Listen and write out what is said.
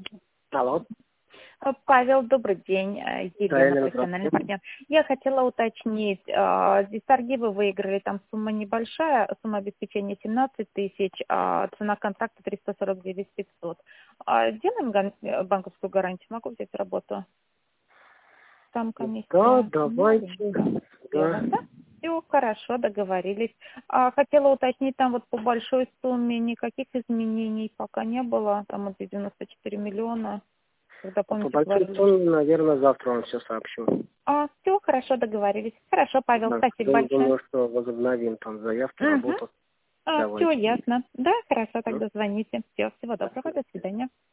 Алло. Павел, добрый день. Да, Елена, Елена, профессиональный здравствуйте. партнер. Я хотела уточнить, здесь торги вы выиграли, там сумма небольшая, сумма обеспечения 17 тысяч, цена контракта 349 500. Делаем банковскую гарантию, могу взять работу? Там Да, комиссия давайте. маленькая. Да. Сделаем, да? Все, хорошо, договорились. Хотела уточнить, там вот по большой сумме никаких изменений пока не было, там вот 94 миллиона. Когда, По помните, большой говорили, сумме, наверное, завтра вам все сообщу. все, хорошо, договорились. Хорошо, Павел, Да. спасибо большое. Думаю, что возобновим там заявки, работу. Все Давайте. ясно. Да, хорошо, Ну. тогда звоните. Все, всего доброго, до свидания.